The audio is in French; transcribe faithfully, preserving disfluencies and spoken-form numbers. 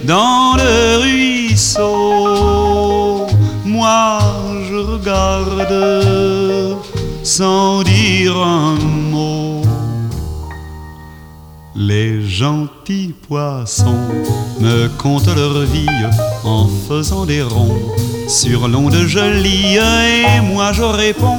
dans le ruisseau. Moi je regarde sans dire un mot. Les gentils poissons me content leur vie en faisant des ronds sur l'onde jolie, et moi je réponds